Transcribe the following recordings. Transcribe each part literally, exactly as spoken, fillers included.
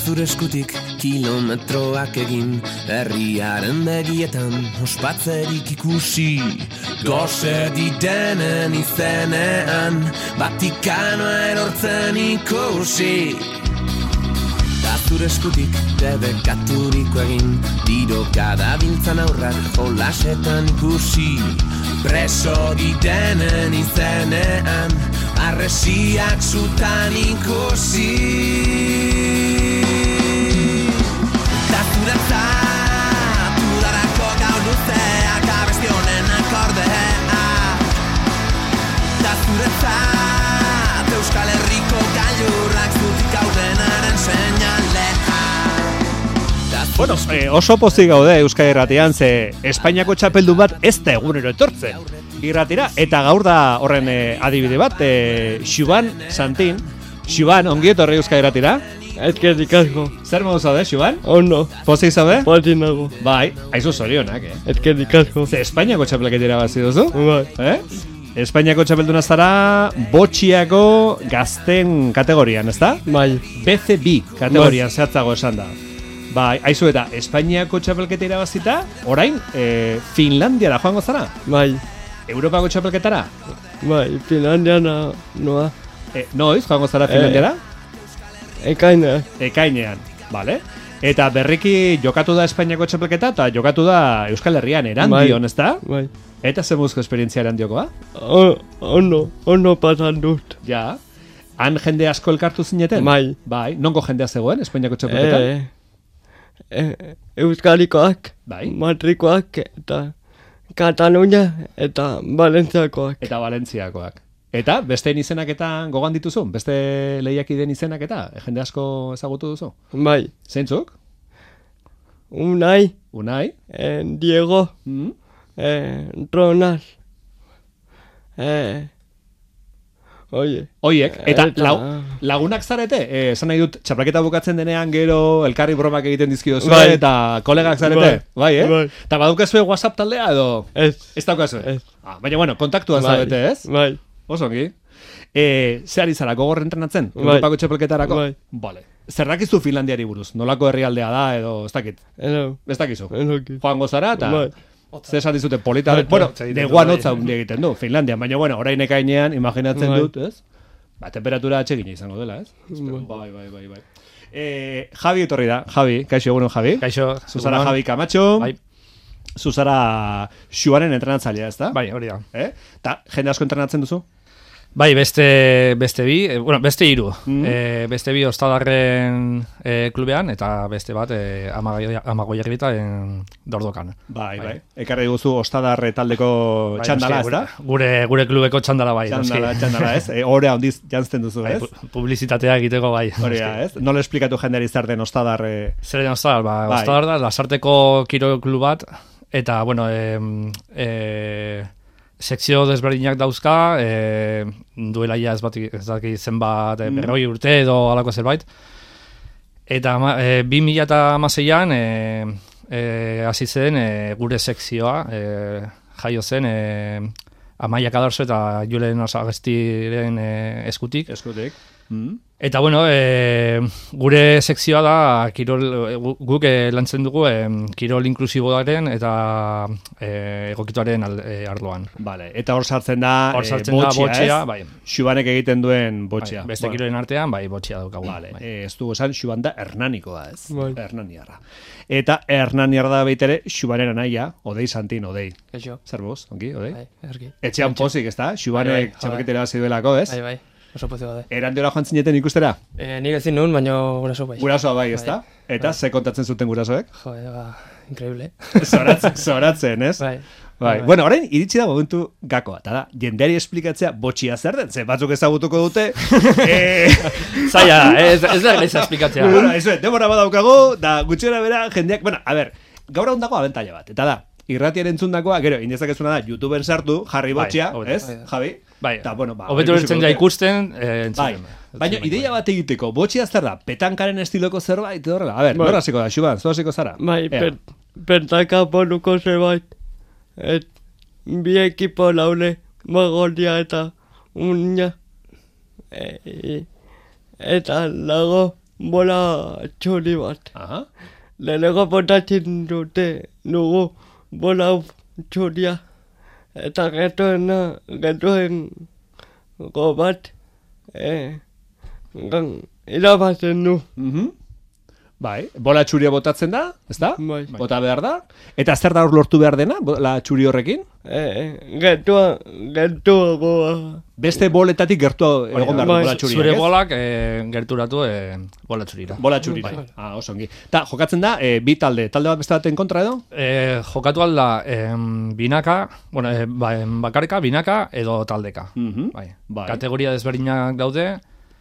zure eskutik kilometroak egin, herriaren begietan ospatzerik ikusi. Gose didenen izenean, Vatikanoa erortzen ikusi. Da zure eskutik debekaturiko egin, diroka dabiltzan aurrak jolasetan ikusi. Preso didenen izenean, arresiak zutan ikusi. Da zuretzat, udarako gau luzeak abesti honen akordea. Da zuretzat, Euskal Herriko gailurrak zutik haudenaren seinalea. Bueno, eh, oso pozik gaude Euskal Irratian, ze Espainiako txapeldu bat ez da egunero etortzen irratira, eta gaur da horren eh, adibide bat, eh, Xuban Santin. Xuban, ongi etorri Euskal Irratira. Ezkerrik asko. Zer modu zaude, Xuban? Ondo. Pozik zaude? Pozik nago. Bai, aizu zorionak, eh? Ezkerrik asko. Ze Espainiako txapelketira bazi duzu? Bai. Eh? Espainiako txapelduna zara botxiako gazten kategorian, ezta? Bai. B C B kategorian zehatzago esan da. Bai, aizu eta Espainiako txapelketa irabazita, orain e, Finlandiara joango zara? Bai. Europako txapelketara? Bai, Finlandiana noa. E, noiz joango zara Finlandiara? E, ekainean. Ekainean, bale. Eta berriki jokatu da Espainiako txapelketa eta jokatu da Euskal Herrian Erandion, ezta? Bai. Eta ze muzko esperientzia Erandiokoa? O, ondo, ondo pasan dut. Ja. Han jende asko elkartu zineten? Bai. Bai. Nongo jendea zegoen Espainiako txapelketan? E, e, Euskalikoak, bai. Madrikoak eta Katalunia eta Valentziakoak. Eta Valentziakoak. Eta besteen izenak eta gogan dituzu? Beste lehiakideen izenak eta jende asko ezagutu duzu? Bai. Zeintzuk? Unai. Unai. Eh, Diego. Mm. Eh, Ronald. Eh, oie. Oiek. Eta Eta- lau, lagunak zarete? Eh, esan nahi dut, txapelketa bukatzen denean gero elkarri bromak egiten dizkiozu Bai. eta kolegak zarete? Bai. Bai, eh? Bai. Eta badukazue WhatsApp taldea edo? Ez. Ez daukazue? Ez. Ah, baina bueno, kontaktuan Bai. zarete, ez? Bai. Oso ongi. Eh, ze ari zara, gogor entrenatzen? Bai. Europako txapelketarako? Bai. Vale. Zer dakizu Finlandiari buruz? Nolako herrialdea da edo ez dakit? Eno. Ez dakizu? Enoki. Joango zara eta... Bai. Zer esan dizute polita... Bai, Bueno, bai. neguan hotza hundi egiten du, Finlandia. Baina, bueno, orain ekainean, imaginatzen Bai. dut, ez? Ba, temperatura atxegina izango dela, ez? Bai, bai, bai, bai. Eh, Javi etorri da, Javi, kaixo egunon Javi. Kaixo. Zuzara egunon. Javi Camacho. Bai. Zuzara Xuaren entrenatzailea, ez da? Bai, hori da. Eh? Ta, jende asko entrenatzen duzu? Bai, beste beste bi, eh, bueno, beste hiru. Mm. Eh, beste bi Ostadarren eh, klubean eta beste bat eh, Amagoierritan Dordokan. Bai, bai. Ekarri guzu Ostadarre taldeko Bai, txandala, noski, ez da? Gure gure klubeko txandala bai, Txandala, noski. txandala, ez? E, Horea handiz jantzten duzu, Bai, ez? pu- publizitatea egiteko bai. Hori da, noski. ez? Nola esplikatu jendeari zer den Ostadarre... Zer den Ostadar, ba, Bai. Ostadar da Lasarteko kirol klub bat eta bueno, eh, eh, sekzio desberdinak dauzka, eh, duela ja ez bat ez dakit zenbat eh, Mm. berrogei urte edo halako zerbait. Eta ama- eh, bi mila hamaseian eh, eh, hasi zen eh, gure sekzioa, eh, jaio zen eh, Amaia Kadarzo eta Julen Osagestiren eh, eskutik. Eskutik. Mm. Eta bueno, e, gure sekzioa da kirol gu- guk e, lantzen dugu e, kirol inklusiboaren eta e, egokituaren al- e, arloan. Vale. Eta hor sartzen da, Hor eh, sartzen da botxia, ez? bai. Xubanek egiten duen botxia. Bai, beste kirolen artean, bai, botxia daukagu. Vale, bai. eh, ez dugu esan Xuban da hernanikoa, ez? Bai. Hernaniarra. Eta hernaniarra da baitere Xubanen anaia, Odei Santin, Odei. Kaixo. Zer buz, ongi, Odei? Bai, erki. Etxean pozik, ez da? Xubanek Bai, bai, txapelketera hasi duelako, ez? Bai, bai. Oso pozio gaude. Erandiora joan zineten ikustera? Eh, nik ezin nun, baina guraso bai. Gurasoa bai, ez da? Bai. Eta ze kontatzen zuten gurasoek? Jo, ba, increíble. Zoratzen, zoratzen, ez? Bai. Bai. Bueno, orain iritsi da momentu gakoa, eta da, jendeari esplikatzea botxia zer den, ze batzuk ezagutuko dute. eh, Zaila, ez, ez da gaiza esplikatzea. bueno, ez, demora badaukagu, da gutxiera bera jendeak, bueno, a ber, gaur hon dago abentaila bat, eta da, irratiaren entzundakoa, gero, indezakezuna da, YouTuberen sartu, jarri Bai, botxia, hori da. ez, Javi? Bai, Ta, bueno, ba, hobeto ikusiko ertzen ja dute. ikusten, eh, Bai, entzuten. baina ideia bat egiteko, botxia zer da, petankaren estiloko zerbait, edo horrela, a ber, Bai. nora hasiko da, Xuban, zu hasiko zara? Bai, Ea. per, pentaka ponuko zerbait. Et, bi ekipo laude, Magolia eta Unia. E, eta lago bola txuri bat. Aha. Lehenengo botatzen dute dugu bola txuria. Eta getoena, getoen go bat, eh, gan, irabazen du. Mhm. Bai, bola txuria botatzen da, ez da? Bai. Bota behar da. Eta zer da hor lortu behar dena, bola txuri horrekin? Eh, getua, getua goa. Beste boletatik gertu egon behar du bai. bola txuriak, Zure ez? bolak eh, gerturatu eh, bola txurira. Bola txurira. Bai. Ah, oso ongi. Ta, jokatzen da, e, bi talde. Talde bat beste baten kontra edo? Eh, jokatu alda em, binaka, bueno, eh, ba, em, bakarka, binaka edo taldeka. Mhm. Bai. Bai. Kategoria desberdinak daude,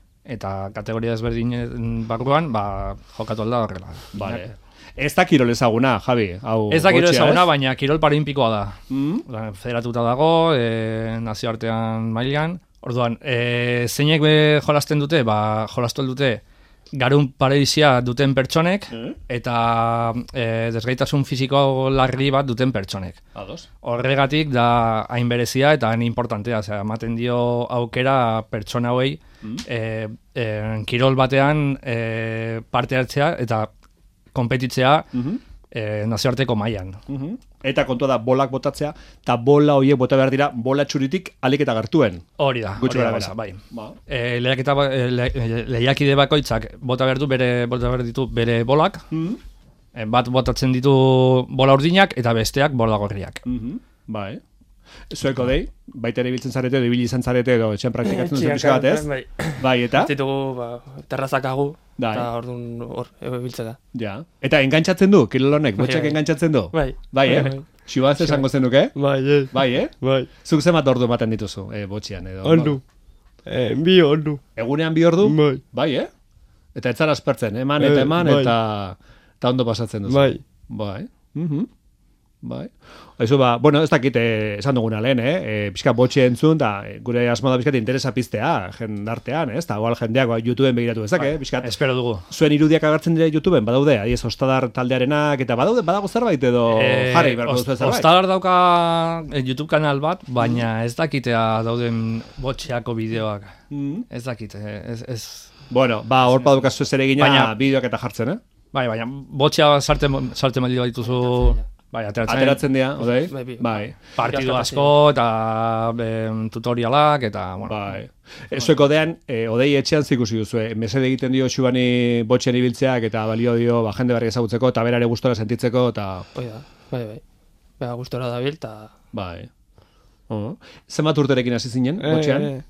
eta kategoria desberdinen barruan, ba, jokatu alda horrela. Vale. Ez da kirol ezaguna, Javi. Hau, Ez da kirol botxea, ezaguna, ez? baina kirol paralinpikoa da. Mhm. Oda, federatuta dago, e, nazioartean mailan. Orduan, e, zeinek be jolasten dute, ba, jolastu dute garun pareizia duten pertsonek, Eh? eta e, desgaitasun fisiko larri bat duten pertsonek. Ados. Horregatik da hain berezia eta hain importantea, osea, ematen dio aukera pertsona hauei e, e, kirol batean e, parte hartzea eta konpetitzea Mhm. e, nazioarteko mailan. Mhm. Eta kontua da bolak botatzea, eta bola horiek bota behar dira bola txuritik alik eta gertuen. Hori da, Gutxi hori da gorabehera. gauza, bai. Ba. E, lehiaketa ba- e, le, e, lehiakide bakoitzak bota behar du bere bota behar ditu bere bolak, Mhm. e, bat botatzen ditu bola urdinak eta besteak bola gorriak. Mhm. Bai. Zueko dei, baita ere ibiltzen zarete, edo ibili izan zarete, edo etxean praktikatzen duzen pixka bat, ez? Bai. Bai, eta? Ditugu, ba, terrazakagu, Bai. eta orduan hor, ebiltze da. Ja. Eta engantzatzen du, kirol honek, Bai, botxak bai. engantzatzen du? Bai. Bai, eh? Bai, bai. Xibaz esango zenuke? Bai, ez. Bai, eh? Bai. Zuk zemat ordu ematen dituzu, eh, botxian, edo? Ordu. Eh, bi ordu. Egunean bi ordu? Bai. Bai, eh? Eta ez zara aspertzen, eman eta Eh, eman, bai. eta, eta ondo pasatzen duzu. Bai. Bai. Mhm. Bai. Aizu ba, bueno, ez dakit eh, esan duguna lehen, eh? E, pixka botxe entzun, da e, gure asmo da pixkat interesa piztea, jendartean, ez? Da, igual jendeak ba, YouTubeen begiratu ezak, eh? Pixkat, Espero dugu. zuen irudiak agertzen dira YouTubeen, badaude, adiez, Ostadar taldearenak, eta badaude, badago zerbait edo Eh, jarri beharko Ost- duzu zerbait. Ostadar dauka eh, YouTube kanal bat, baina ez dakitea dauden botxeako bideoak. Mhm. Ez dakit, eh, ez, ez... Bueno, ba, hor padukazu ez ere gina Baina- bideoak eta jartzen, eh? Bai, baina botxea sartzen sartzen baldin badituzu, bai, ateratzen, Ateratzen dira, odei? Bai, bi- Bai. partidu Irakurtzen. asko eta em, tutorialak eta, bueno, Bai. Ezueko dean, e, odei etxean zikusi duzu, mesede egiten dio xubani botxen ibiltzeak eta balio dio ba, jende berri ezagutzeko eta berare gustora sentitzeko eta... Hoi da, bai, bai. Ba, gustora dabil, eta... Bai. Oh. Zenbat urterekin hasi zinen, botxean? Eh,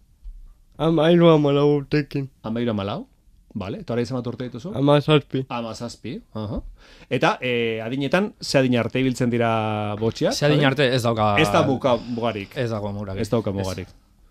amairu amala urtekin. Amairu amalau? Vale, eta orain zenbat urte dituzu? Ama zazpi. Ama zazpi. Aha. Eta e, adinetan, ze adin arte ibiltzen dira botxeak? ze adin arte ez dauka... Ez da buka mugarik. Ez dago murak. Ez dauka mugarik.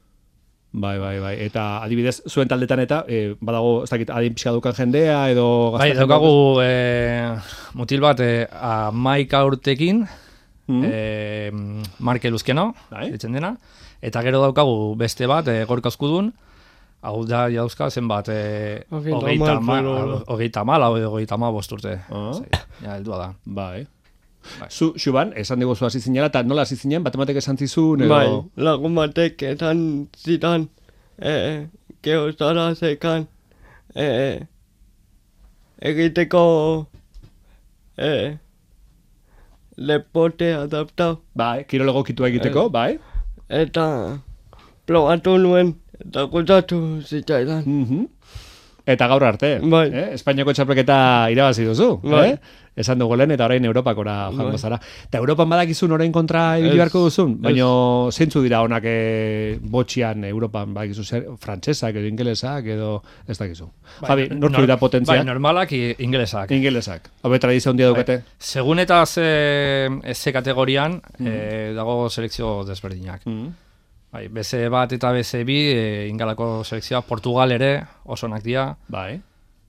Bai, bai, bai. Eta adibidez, zuen taldetan eta e, badago, ez dakit, adin pixka dukan jendea edo... Bai, gazte daukagu e, mutil bat e, amaika urtekin, Mhm. e, Marke Luzkeno, Bai. ditzen dena, eta gero daukagu beste bat, e, Gorka Oskudun, hau da jauzka zenbat, e, Hogeita hogeita hamar, ma- pero- hogeita mala, hogeita ma bost urte. Ah. Zai, ja, heldua da. Bai. Bai. Zu, Xuban, esan diguzu hasi zinela, eta nola hasi zinen, batematek esan zizun, edo... Bai, lagun batek esan zidan, eh, geho zara zekan, eh, egiteko, eh, lepote adaptau, Bai, kirolego kitua egiteko, bai. eta probatu nuen, eta gustatu zitzaidan. Mhm. Eta gaur arte, Bai. eh? Espainiako txapelketa irabazi duzu, Bai. eh? Esan dugu lehen, eta orain Europakora joango Bai. zara. Eta Europan badakizun orain kontra ibili Ez. beharko duzun, Ez. baina zeintzu dira honak e, botxian Europan badakizu zer, frantsesak edo ingelesak edo ez dakizu. Javi, nortu Nor- dira potentzia? Bai, normalak i- ingelesak. Ingelesak. Habe tradizio handia daukate. Segun eta ze, ze kategorian e, dago selekzio desberdinak. Mhm. Bai, B C bat eta B C bi e, ingalako selekzioa, Portugal ere oso onak dira. Bai.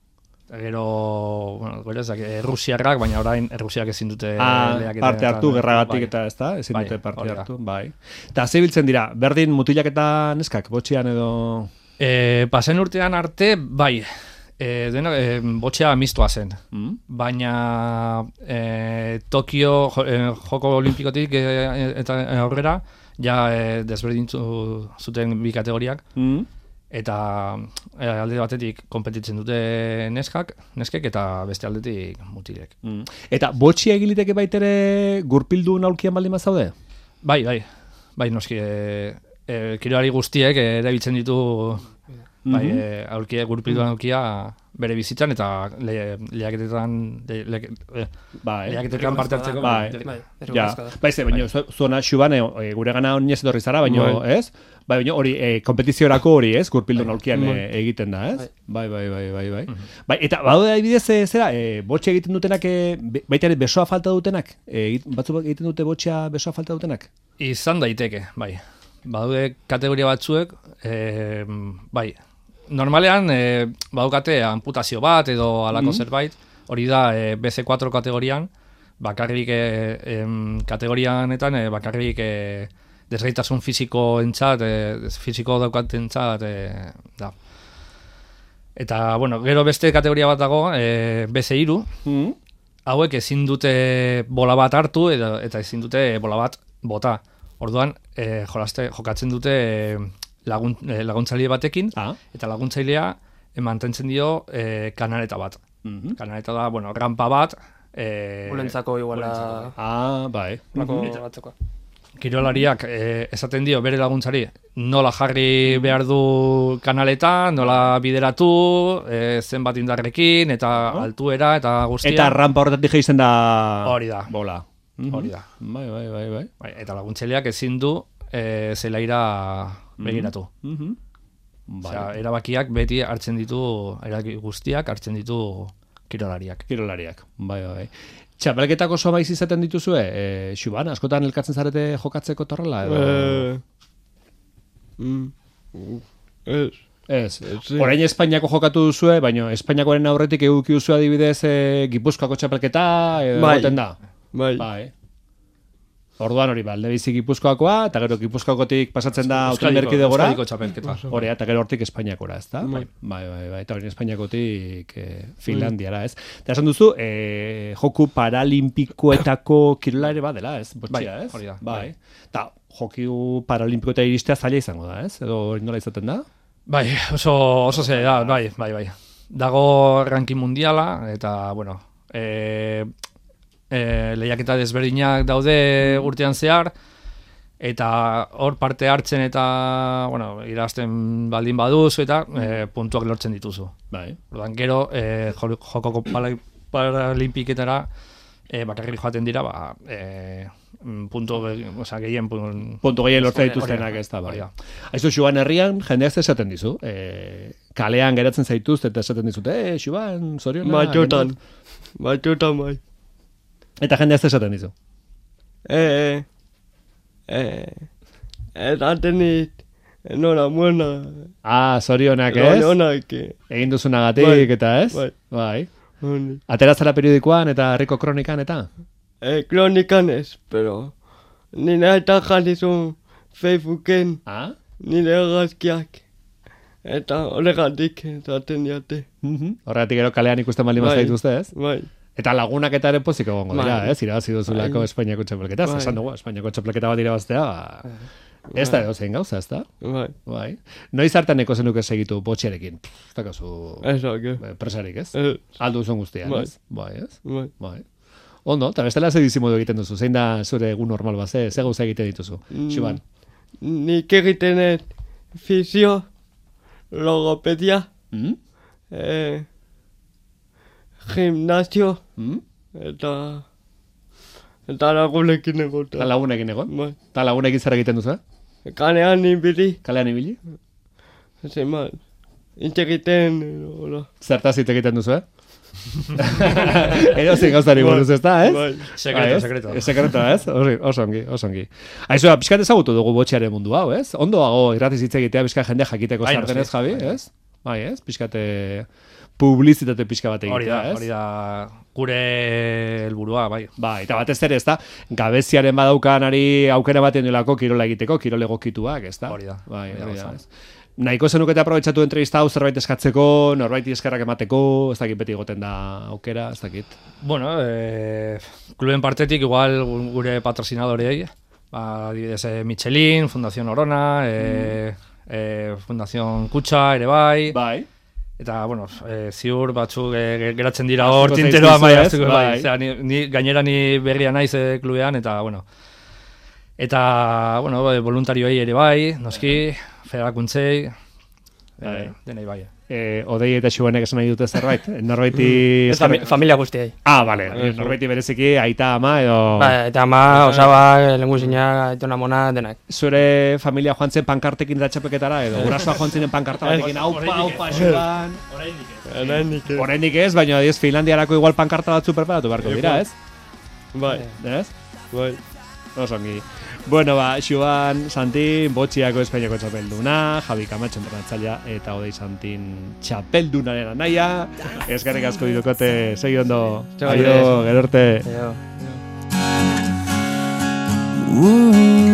Gero, bueno, gero ez dakit, Errusiarrak, baina orain Errusiak ezin dute Ah, lehiaketa- parte hartu, gerragatik bai. eta ez da, ezin Bai, dute parte hori da. hartu, bai. Eta ze biltzen dira, berdin mutilak eta neskak, botxian edo... E, pasen urtean arte, bai, e, dena, e, botxea mistua zen. Mm? Baina e, Tokio jo, e, joko olimpikotik e, eta aurrera, ja e, desberdintu zuten bi kategoriak. Mm? eta e, alde batetik konpetitzen dute neskak, neskek, eta beste aldetik mutilek. Mm. Eta botxia egiliteke baitere gurpildu naulkian baldin bazaude? Bai, bai, bai, noski, e, e, kirolari guztiek erabiltzen ditu bai, Mhm. e, aulkiek gurpildu aulkia bere bizitzan, eta le, lehiaketetan le, le, le, Bai. lehiaketetan parte hartzeko. Bai. Bai, Ja, derrigorrezkoa da. bai, ze, baina zu- zuona xuban e, gure gana oinez etorri zara, baina, Bai. ez? Bai, baina hori, e, kompetiziorako hori, ez? Gurpildu naulkian Bai. e, egiten da, ez? Bai. Bai, bai, bai, bai, bai. Bai, eta badaude adibidez, e, zera, e, botxe egiten dutenak, e, be- baita ere besoa falta dutenak? E, egit- batzu egiten dute botxea besoa falta dutenak? Izan daiteke, bai. Badaude kategoria batzuek, e, bai. Normalean, e, badukate amputazio bat edo alako Mhm. zerbait, hori da e, B C cuatro kategorian, bakarrik e, em, kategorianetan e, bakarrik e, desgaitasun fisiko entzat, e, fisiko daukatentzat e, da. Eta, bueno, gero beste kategoria bat dago, e, B C hiru, Mm. hauek ezin dute bola bat hartu eta, eta ezin dute bola bat bota. Orduan, e, jolaste, jokatzen dute e, lagun, e, laguntzaile batekin, Ah. eta laguntzailea e, mantentzen dio e, kanaleta bat. Mhm. Kanaleta da, bueno, rampa bat, e, Ulentzako iguala Ah, bai. lako Mhm. batzekoa. kirolariak e, esaten dio bere laguntzari nola jarri behar du kanaleta, nola bideratu, e, zenbat indarrekin, eta altuera, eta guztia. Eta rampa horretatik jaisten da... Hori da. Bola. Mhm. Hori da. Bai, bai, bai, bai. Bai, eta laguntzaileak ezin du e, zelaira begiratu. Mhm. Osea, Bai. erabakiak beti hartzen ditu, erabaki guztiak hartzen ditu kirolariak. Kirolariak, bai, bai, bai. Txapelketak oso maiz izaten dituzue, e, Xuban, askotan elkatzen zarete jokatzeko torrela, edo... Eh, mm, ez. Ez, sí. orain Espainiako jokatu duzue, baina Espainiakoaren aurretik eduki duzu adibidez e, Gipuzkoako txapelketa, edo Bai. egoten da. Bai. Bai. Orduan hori, ba, aldebizi Gipuzkoakoa, eta gero Gipuzkoakotik pasatzen da Autonomia Erkidegora. Euskadiko txapelketa. Hori, eta gero hortik Espainiakora, ez da? Bai. Bai, bai, bai, eta hori Espainiakotik eh, Finlandiara, ez? Eta esan duzu, eh, joku paralimpikoetako kirolare bat dela, ez? Botxia, Bai, ez? hori da, Bai. Eta joku paralimpikoeta iristea zaila izango da, ez? Edo hori nola izaten da? Bai, oso, oso ze da, bai, bai, bai. Dago ranking mundiala, eta, bueno, e, e, lehiaketa desberdinak daude urtean zehar, eta hor parte hartzen eta, bueno, irazten baldin baduzu eta e, puntuak lortzen dituzu. Bai. Orduan, gero, e, jo- jokoko pala- paralimpiketara e, bakarrik joaten dira, ba, e, mm, puntu, ge- osea, gehien pun, Puntu gehien lortzen Hori da, dituztenak, ez da, bai. hori da. Aizu, Xuban herrian, jendeak ze esaten dizu. E, kalean geratzen zaituzte eta esaten dizute, eh, Xuban, zoriona. Batxotan. Batxotan bai. Eta jendeak ze esaten dizu. Eh, eh, esaten dit, enhorabuena. Ah, zorionak, ez? Zorionak, eh, Egin duzunagatik, Bai, eta ez? bai. Bai. honi. Atera zara periodikoan eta herriko kronikan, eta? Eh, kronikan ez, pero nire eta jarrizun Facebooken Ah? nire argazkiak. Eta horregatik esaten diate. Mhm. Horregatik gero kalean ikusten baldin Bai. bazkaituzte, ez? Bai, Eta lagunak eta ere pozik egongo dira, Bai. ez? Irabazi duzulako Bai. Espainiako txapelketa, Bai. esan dugu, Espainiako txapelketa bat irabaztea, ba, ez da edo zein gauza, ez da? bai, Bai. Noiz hartan eko zenuke segitu botxerekin? Pff, ez dakazu ezak, eh. eh, presarik, ez? Eh, Aldu zuen guztian, Bai. ez? Bai, ez? bai. Bai. Ondo, eta bestela ze bizimodu egiten duzu? Zein da zure egun normal bat, ze, ze gauza egiten dituzu? Mm. Xuban. Nik egiten dut fisio, logopedia, Mm? eh, gimnasio, Mm? eta eta lagunekin Eta egotea. lagunekin egon? Bai. Eta lagunekin zer egiten duzu, eh? Kanean ibili, Kalean ibili? zeman, integiten, hola. Zertaz hitz egiten duzu, eh? Edo zein gauzari buruz, ez da, ez? Bai. Sekreto, Bai, ez? sekreto. Sekreto, ez? Osi, oso ongi, oso ongi. Aizu, pixkat ezagutu dugu botxearen mundu hau, ez? Ondo dago irratiz hitz egitea pixkat jende jakiteko Bai, sartzen ez, noski. Javi, Bai, ez? Bai, ez? Pixkate publizitate pixka bat Hori egitea, da, ez? hori da gure helburua, bai. Ba, eta batez ere, ez da, gabeziaren badaukanari aukera baten duelako kirola egiteko, kirol egokituak, ez da? Hori da, Bai, hori da hori da, gauza. ez. Nahiko zenukete aprobetxatu entrevista hau zerbait eskatzeko, norbaiti eskerrak emateko, ez dakit beti egoten da aukera, ez dakit. Bueno, eh, kluben partetik igual gure patrocinadorei, ba, adibidez, eh, Michelin, Fundación Orona, eh, e, Fundazion Kutxa ere bai, Bai. eta, bueno, e, ziur batzuk e, geratzen dira Asko hor zaizkizu, tinteroa bai, ez? asko, bai. Bai. Zera, ni, ni, gainera ni berria naiz e, klubean, eta, bueno, eta, bueno, bai, voluntarioei ere bai, noski, federakuntzei, Bai. e, denei bai. Eh, Odei eta Xuanek esan nahi dute zerbait? Norbaiti... Ez fami- familia guztiei. Ah, bale, norbaiti bereziki aita ama edo... Ba, eta ama, osaba, lenguzina, aitona mona, denak. Zure familia joan zen pankartekin da txapeketara edo gurasoa joan zinen pankarta batekin aupa, aupa, Xuan... Oraindik ez. Oraindik ez, baina adiez Finlandiarako igual pankarta batzu preparatu beharko dira, ez? Bai, Ez? bai. Oso ongi. Bueno, ba, Xuan Santin, Botxiako Espainiako txapelduna, Javi Camacho entrenatzailea eta Odei Santin txapeldunaren anaia. Eskerrik asko didukote, segi ondo. Txau, Aio, Aio. gero arte. Aio. Ooh.